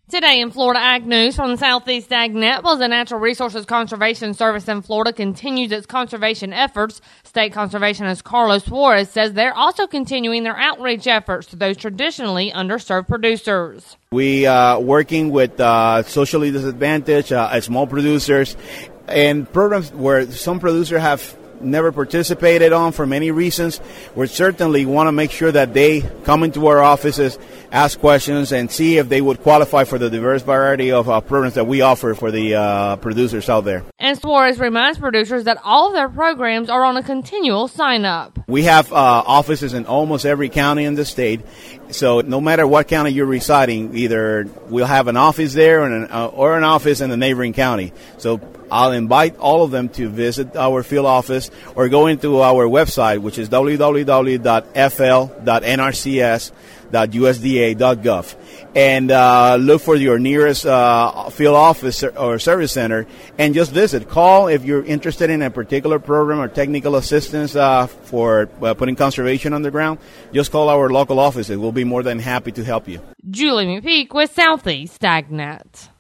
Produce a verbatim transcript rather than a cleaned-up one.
Today in Florida Ag News from Southeast AgNet, well, the Natural Resources Conservation Service in Florida continues its conservation efforts. State Conservationist Carlos Suarez says they're also continuing their outreach efforts to those traditionally underserved producers. We are working with uh, socially disadvantaged, uh, small producers, and programs where some producers have never participated on for many reasons. We certainly want to make sure that they come into our offices, ask questions, and see if they would qualify for the diverse variety of uh, programs that we offer for the uh, producers out there. And Suarez reminds producers that all of their programs are on a continual sign-up. We have uh, offices in almost every county in the state, so no matter what county you're residing, either we'll have an office there or an, uh, or an office in the neighboring county. So I'll invite all of them to visit our field office or go into our website, which is w w w dot f l dot n r c s dot u s d a dot gov, and uh, look for your nearest uh, field office or service center and just visit. Call if you're interested in a particular program or technical assistance uh, for uh, putting conservation on the ground. Just call our local offices. We'll be more than happy to help you. Julie McPeak with Southeast AgNet.